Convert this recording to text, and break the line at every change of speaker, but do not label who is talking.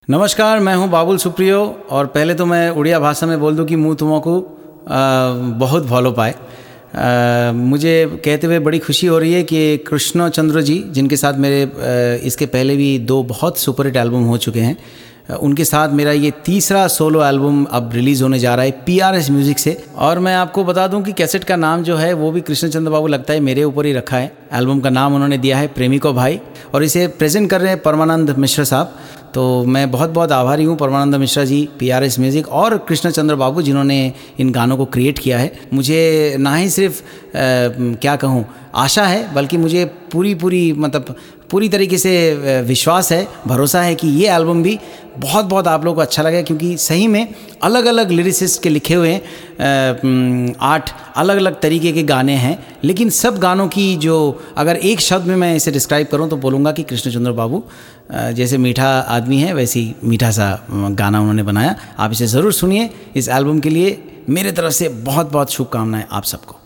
नमस्कार, मैं हूं बाबुल सुप्रियो और पहले तो मैं उड़िया भाषा में बोल दूं कि मुँह तुमको बहुत भलो पाए। मुझे कहते हुए बड़ी खुशी हो रही है कि कृष्ण चंद्र जी, जिनके साथ मेरे इसके पहले भी 2 बहुत सुपरहिट एल्बम हो चुके हैं, उनके साथ मेरा ये तीसरा सोलो एल्बम अब रिलीज़ होने जा रहा है PRS म्यूज़िक से। और मैं आपको बता दूं कि कैसेट का नाम जो है वो भी कृष्ण चंद्र बाबू लगता है मेरे ऊपर ही रखा है। एल्बम का नाम उन्होंने दिया है प्रेमी को भाई, और इसे प्रेजेंट कर रहे हैं परमानंद मिश्रा साहब। तो मैं बहुत बहुत आभारी हूँ परमानंद मिश्रा जी, PRS म्यूज़िक और कृष्ण चंद्र बाबू, जिन्होंने इन गानों को क्रिएट किया है। मुझे ना ही सिर्फ क्या कहूँ आशा है, बल्कि मुझे पूरी तरीके से विश्वास है, भरोसा है कि ये एल्बम भी बहुत बहुत आप लोगों को अच्छा लगे, क्योंकि सही में अलग अलग लिरिसिस्ट के लिखे हुए 8 अलग अलग तरीके के गाने हैं, लेकिन सब गानों की जो अगर एक शब्द में मैं इसे डिस्क्राइब करूं तो बोलूँगा कि कृष्ण चंद्र बाबू जैसे मीठा आदमी है वैसी मीठा सा गाना उन्होंने बनाया। आप इसे ज़रूर सुनिए। इस एल्बम के लिए मेरे तरफ से बहुत बहुत शुभकामनाएं आप सबको।